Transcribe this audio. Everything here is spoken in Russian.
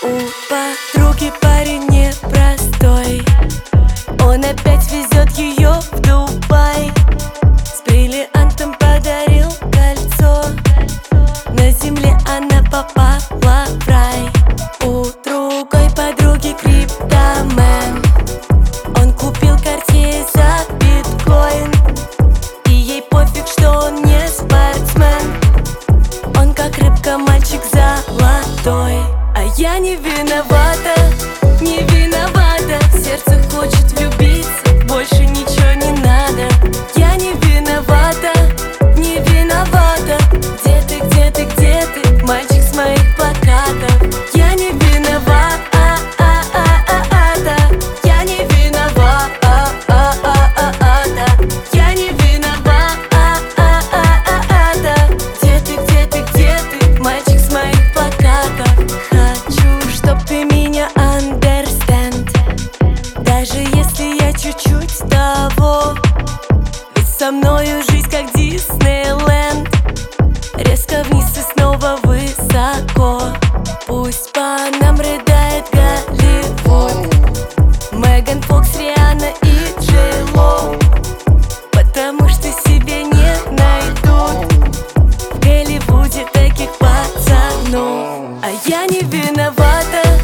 У подруги парень непростой, он опять везет ее в Дубай. С бриллиантом подарил кольцо, на земле она попала в рай. У другой подруги криптомен, он купил Cartier за биткоин, и ей пофиг, что он не спортсмен. Он как рыбка, мальчик золотой. А я не виновата, не виновата. Сердце хочет влюбиться, больше ничего не надо. Я не виновата, не виновата. Где ты, где ты, где ты, мальчик с моих плакатов? Я не виновата, я не виновата, я не виновата. Где ты, где ты, где ты, мальчик с моих плакатов? Хочу, чтоб ты меня understand, даже если я чуть-чуть того. Ведь со мною жизнь как Диснейленд, резко вниз и снова высоко. Пусть по нам рыдает Голливуд, Меган Фокс, Риhanna и Джей Ло, потому что себе не найдут в Голливуде таких пацанов. А я не виновата,